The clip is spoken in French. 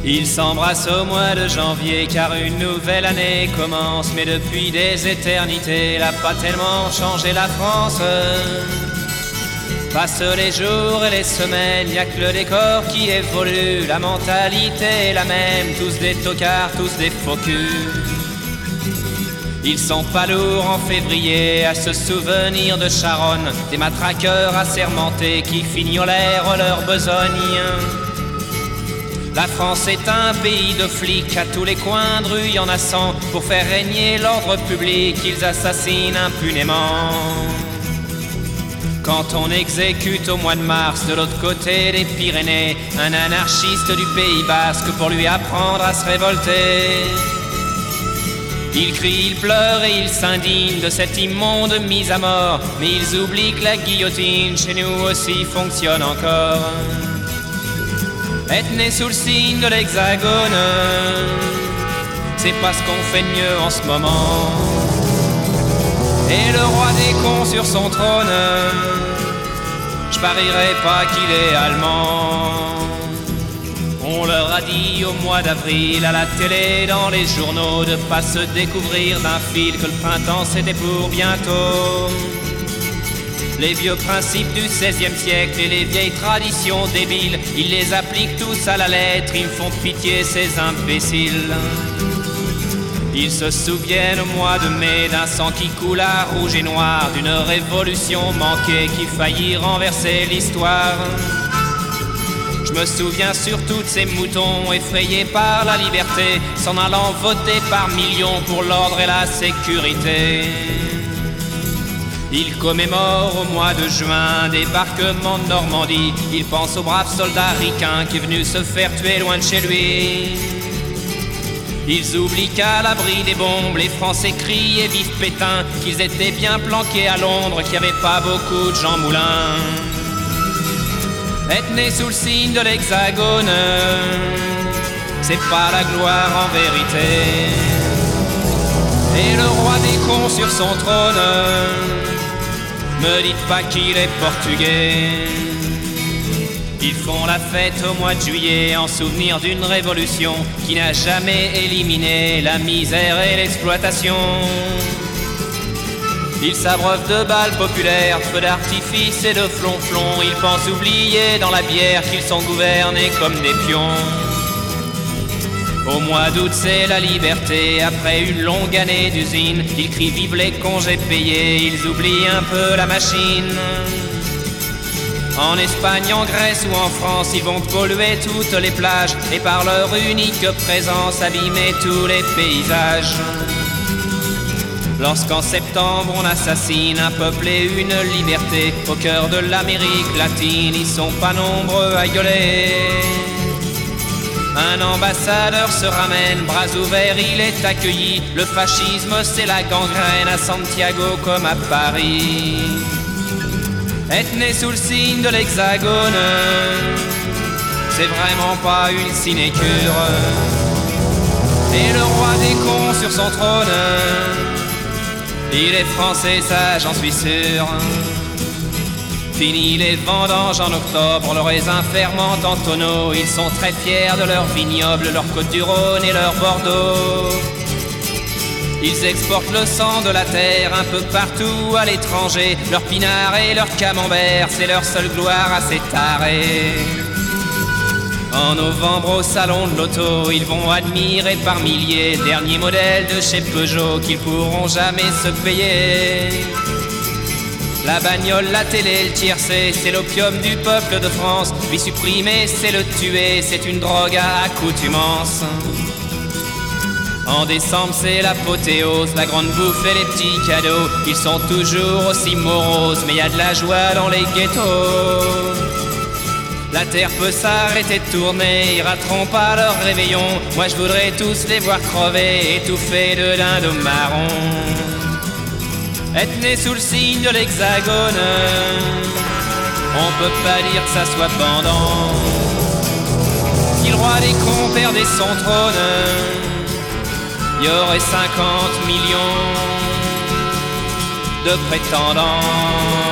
Ils s'embrassent au mois de janvier car une nouvelle année commence. Mais depuis des éternités, elle a pas tellement changé la France. Passent les jours et les semaines, y a que le décor qui évolue. La mentalité est la même, tous des tocards, tous des faux culs. Ils sont pas lourds en février à se souvenir de Charonne, des matraqueurs assermentés qui fignolèrent leur besogne. La France est un pays de flics, à tous les coins de rue y en a 100. Pour faire régner l'ordre public, ils assassinent impunément. Quand on exécute au mois de mars de l'autre côté des Pyrénées un anarchiste du Pays Basque pour lui apprendre à se révolter, ils crient, ils pleurent et ils s'indignent de cette immonde mise à mort. Mais ils oublient que la guillotine chez nous aussi fonctionne encore. Être né sous le signe de l'Hexagone, c'est pas ce qu'on fait de mieux en ce moment. Et le roi des cons sur son trône, je parierais pas qu'il est allemand. On leur a dit au mois d'avril à la télé, dans les journaux, de pas se découvrir d'un fil, que le printemps c'était pour bientôt. Les vieux principes du XVIe siècle et les vieilles traditions débiles, ils les appliquent tous à la lettre, ils me font pitié ces imbéciles. Ils se souviennent au mois de mai d'un sang qui coule à rouge et noir, d'une révolution manquée qui faillit renverser l'histoire. Je me souviens surtout de ces moutons effrayés par la liberté, s'en allant voter par millions pour l'ordre et la sécurité. Ils commémorent au mois de juin débarquement de Normandie. Ils pensent au brave soldat ricain qui est venu se faire tuer loin de chez lui. Ils oublient qu'à l'abri des bombes, les Français crient et vivent Pétain, qu'ils étaient bien planqués à Londres, qu'il n'y avait pas beaucoup de Jean Moulin. Être né sous le signe de l'Hexagone, c'est pas la gloire en vérité. Et le roi des cons sur son trône, me dites pas qu'il est portugais. Ils font la fête au mois de juillet en souvenir d'une révolution qui n'a jamais éliminé la misère et l'exploitation. Ils s'abreuvent de balles populaires, de feux d'artifice et de flonflons. Ils pensent oublier dans la bière qu'ils sont gouvernés comme des pions. Au mois d'août c'est la liberté, après une longue année d'usine. Ils crient vive les congés payés, ils oublient un peu la machine. En Espagne, en Grèce ou en France, ils vont polluer toutes les plages et par leur unique présence abîmer tous les paysages. Lorsqu'en septembre on assassine un peuple et une liberté au cœur de l'Amérique latine, ils sont pas nombreux à gueuler. Un ambassadeur se ramène, bras ouverts, il est accueilli. Le fascisme c'est la gangrène à Santiago comme à Paris. Être né sous le signe de l'Hexagone, c'est vraiment pas une sinécure. Et le roi des cons sur son trône, il est français, ça j'en suis sûr. Fini les vendanges en octobre, le raisin fermente en tonneaux. Ils sont très fiers de leur vignoble, leur Côte-du-Rhône et leur Bordeaux. Ils exportent le sang de la terre un peu partout à l'étranger. Leur pinard et leur camembert, c'est leur seule gloire à ces tarés. En novembre au salon de l'auto, ils vont admirer par milliers dernier modèle de chez Peugeot qu'ils pourront jamais se payer. La bagnole, la télé, le tiercé, c'est l'opium du peuple de France. Lui supprimer, c'est le tuer, c'est une drogue à accoutumance. En décembre c'est l'apothéose, la grande bouffe et les petits cadeaux. Ils sont toujours aussi moroses, mais y a de la joie dans les ghettos. La terre peut s'arrêter de tourner, ils rateront pas leur réveillon. Moi je voudrais tous les voir crever, étouffés de dindons marrons. Être né sous le signe de l'Hexagone, on peut pas dire que ça soit pendant. Si le roi des cons perdait son trône, y aurait 50 millions de prétendants.